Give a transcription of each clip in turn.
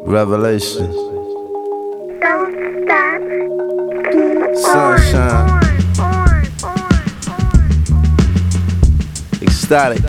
Revelation. Don't stop. Keep Sunshine. Ecstatic.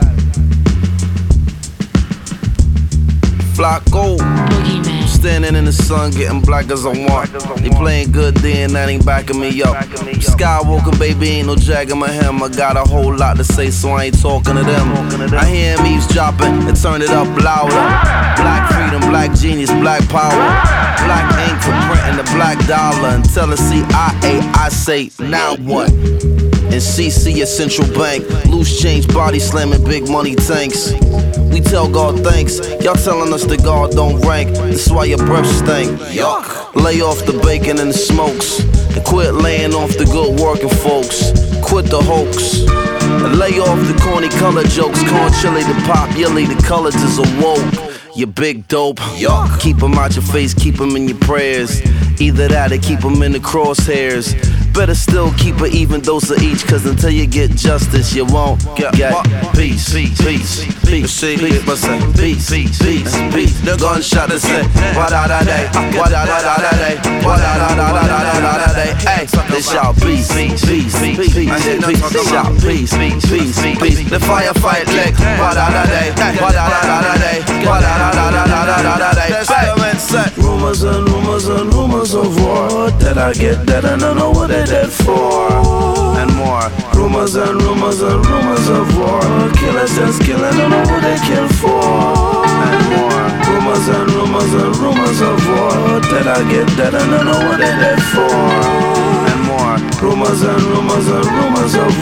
Flocko. Standing in the sun, getting black as I want. They playing good then, that ain't backing me up. Skywalker, baby, ain't no jagging my hem. I got a whole lot to say, so I ain't talking to them. I hear him eavesdropping and turn it up louder. Black freedom, black genius, black power. Black ink for printing the black dollar. Until the CIA, I say, now what? And CC at Central Bank, loose change, body slamming, big money tanks. We tell God thanks, y'all telling us that God don't rank. That's why your breath stink. Yuck. Lay off the bacon and the smokes, and quit laying off the good working folks. Quit the hoax, and lay off the corny color jokes. Corn chili, the pop, yelly, the colors is awoke. You big dope, yuck. Keep them out your face, keep them in your prayers. Either that or keep them in the crosshairs. Better still keep an even dose of each, cause until you get justice, you won't get peace, peace, peace, peace, peace, peace, peace. The gunshot is said, wa-da-da-day, wa-da-da-da-da-day, wa-da-da-da-da-da-da-day. Hey, they shout peace, peace, peace, peace, peace, shout peace, peace, peace, peace. The firefight leg, wa-da-da-day, wa-da-da-da-da-day, wa-da-da-da-da-da-da-day. Rumors and rumors and rumors of war that I get that I don't know what they dead for. And more rumors and rumors and rumors of war. Killers just killing, don't know what they kill for. And more rumors and rumors and rumors of war that I get that I don't know what they dead for. And more rumors and rumors and rumors of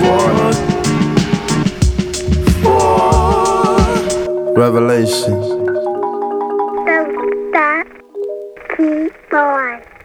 war. Revelation. Don't stop. Keep on.